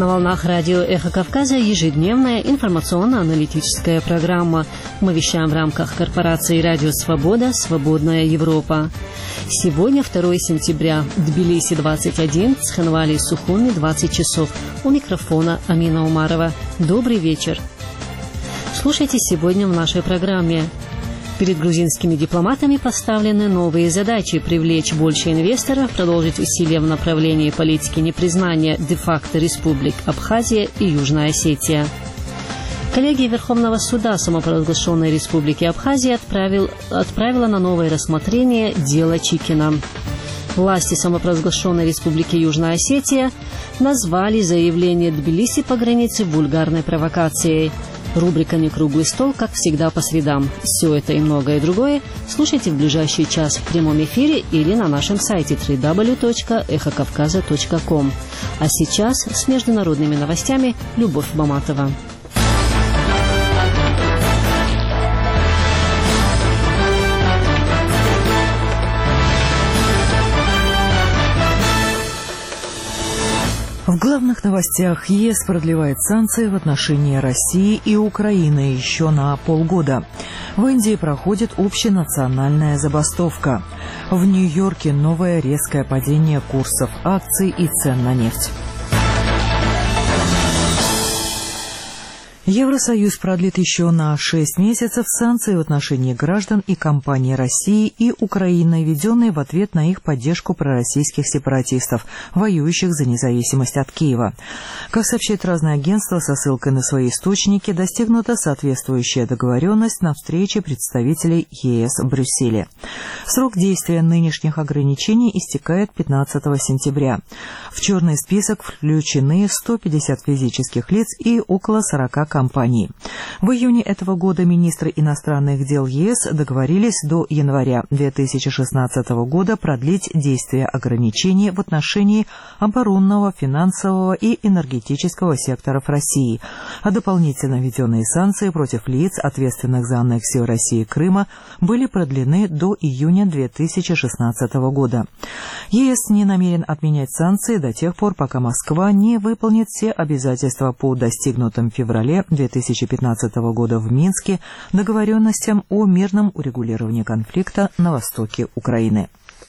На волнах радио «Эхо Кавказа» ежедневная информационно-аналитическая программа. Мы вещаем в рамках корпорации «Радио Свобода. Свободная Европа». Сегодня 2 сентября. Тбилиси 21, Цхинвали и Сухуми 20 часов. У микрофона Амина Умарова. Добрый вечер. Слушайте сегодня в нашей программе. Перед грузинскими дипломатами поставлены новые задачи: привлечь больше инвесторов, продолжить усилия в направлении политики непризнания де-факто республик Абхазия и Южная Осетия. Коллегия Верховного суда самопровозглашенной республики Абхазия отправила на новое рассмотрение дело Чикина. Власти самопровозглашенной республики Южная Осетия назвали заявление Тбилиси по границе вульгарной провокацией. Рубрика «Не круглый стол», как всегда, по средам. Все это и многое другое слушайте в ближайший час в прямом эфире или на нашем сайте www.эхокавказа.ком. А сейчас с международными новостями Любовь Баматова. В главных новостях: ЕС продлевает санкции в отношении России и Украины еще на полгода. В Индии проходит общенациональная забастовка. В Нью-Йорке новое резкое падение курсов акций и цен на нефть. Евросоюз продлит еще на 6 месяцев санкции в отношении граждан и компаний России и Украины, введенные в ответ на их поддержку пророссийских сепаратистов, воюющих за независимость от Киева. Как сообщает разные агентства со ссылкой на свои источники, достигнута соответствующая договоренность на встрече представителей ЕС в Брюсселе. Срок действия нынешних ограничений истекает 15 сентября. В черный список включены 150 физических лиц и около 40 компаний. В июне этого года министры иностранных дел ЕС договорились до января 2016 года продлить действие ограничений в отношении оборонного, финансового и энергетического секторов России, а дополнительно введенные санкции против лиц, ответственных за аннексию России Крыма, были продлены до июня 2016 года. ЕС не намерен отменять санкции до тех пор, пока Москва не выполнит все обязательства по достигнутым в феврале 2015 года в Минске договоренностям о мирном урегулировании конфликта на востоке Украины.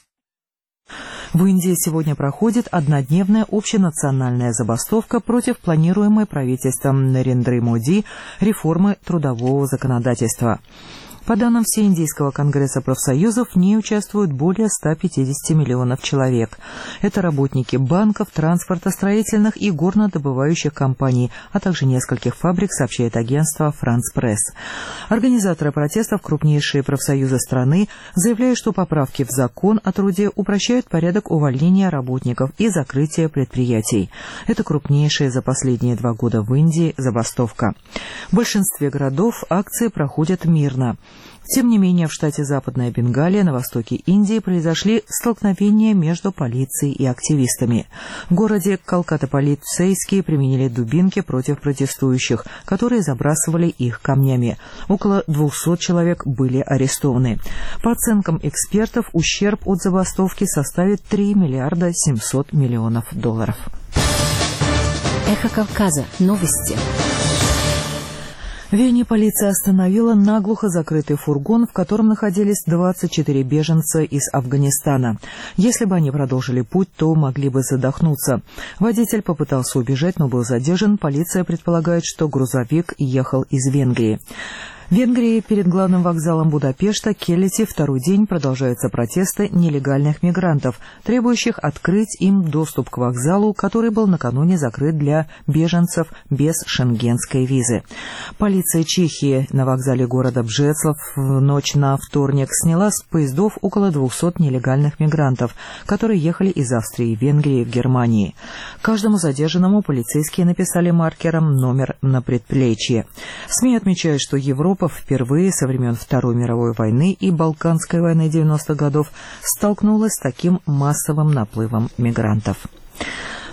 В Индии сегодня проходит однодневная общенациональная забастовка против планируемой правительством Нарендры Моди реформы трудового законодательства. По данным Всеиндийского конгресса профсоюзов, в ней участвуют более 150 миллионов человек. Это работники банков, транспорта, строительных и горнодобывающих компаний, а также нескольких фабрик, сообщает агентство «Франс Пресс». Организаторы протестов, крупнейшие профсоюзы страны, заявляют, что поправки в закон о труде упрощают порядок увольнения работников и закрытия предприятий. Это крупнейшая за последние 2 года в Индии забастовка. В большинстве городов акции проходят мирно. Тем не менее, в штате Западная Бенгалия на востоке Индии произошли столкновения между полицией и активистами. В городе Калкатта полицейские применили дубинки против протестующих, которые забрасывали их камнями. Около 200 человек были арестованы. По оценкам экспертов, ущерб от забастовки составит 3 миллиарда 700 миллионов долларов. Эхо Кавказа. Новости. В Вене полиция остановила наглухо закрытый фургон, в котором находились 24 беженца из Афганистана. Если бы они продолжили путь, то могли бы задохнуться. Водитель попытался убежать, но был задержан. Полиция предполагает, что грузовик ехал из Венгрии. В Венгрии перед главным вокзалом Будапешта Келети второй день продолжаются протесты нелегальных мигрантов, требующих открыть им доступ к вокзалу, который был накануне закрыт для беженцев без шенгенской визы. Полиция Чехии на вокзале города Бжецлав в ночь на вторник сняла с поездов около 200 нелегальных мигрантов, которые ехали из Австрии и Венгрии в Германии. Каждому задержанному полицейские написали маркером номер на предплечье. СМИ отмечают, что Европа впервые со времен Второй мировой войны и Балканской войны 90-х годов столкнулась с таким массовым наплывом мигрантов.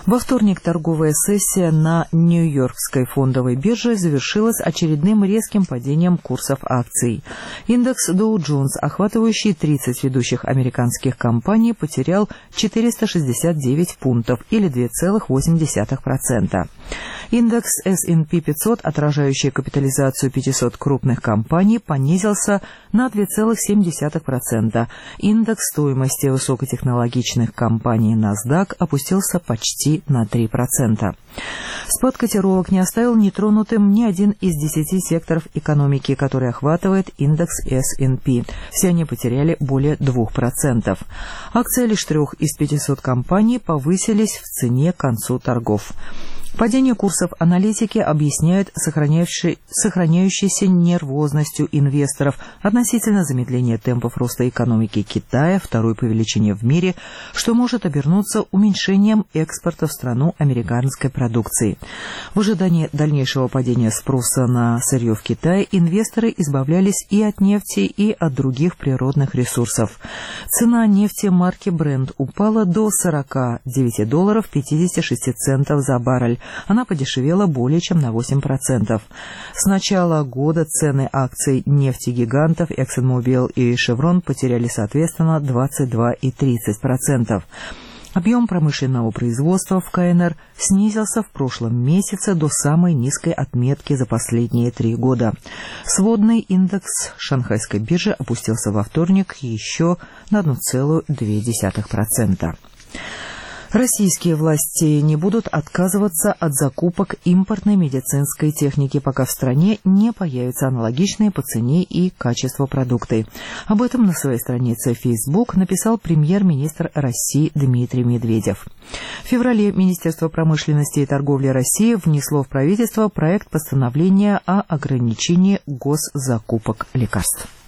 Во вторник торговая сессия на Нью-Йоркской фондовой бирже завершилась очередным резким падением курсов акций. Индекс Dow Jones, охватывающий 30 ведущих американских компаний, потерял 469 пунктов или 2,8%. Индекс S&P 500, отражающий капитализацию 500 крупных компаний, понизился на 2,7%. Индекс стоимости высокотехнологичных компаний NASDAQ опустился почти на 3%. Спад котировок не оставил нетронутым ни один из 10 секторов экономики, который охватывает индекс S&P. Все они потеряли более 2%. Акции лишь 3 из 500 компаний повысились в цене к концу торгов. Падение курсов аналитики объясняют сохраняющейся нервозностью инвесторов относительно замедления темпов роста экономики Китая, второй по величине в мире, что может обернуться уменьшением экспорта в страну американской продукции. В ожидании дальнейшего падения спроса на сырье в Китае инвесторы избавлялись и от нефти, и от других природных ресурсов. Цена нефти марки Brent упала до $49.56 за баррель. Она подешевела более чем на 8%. С начала года цены акций нефтегигантов ExxonMobil и Chevron потеряли соответственно 22% и 30%. Объем промышленного производства в КНР снизился в прошлом месяце до самой низкой отметки за последние 3 года. Сводный индекс Шанхайской биржи опустился во вторник еще на 1,2%. Российские власти не будут отказываться от закупок импортной медицинской техники, пока в стране не появятся аналогичные по цене и качеству продукты. Об этом на своей странице Facebook написал премьер-министр России Дмитрий Медведев. В феврале Министерство промышленности и торговли России внесло в правительство проект постановления о ограничении госзакупок лекарств.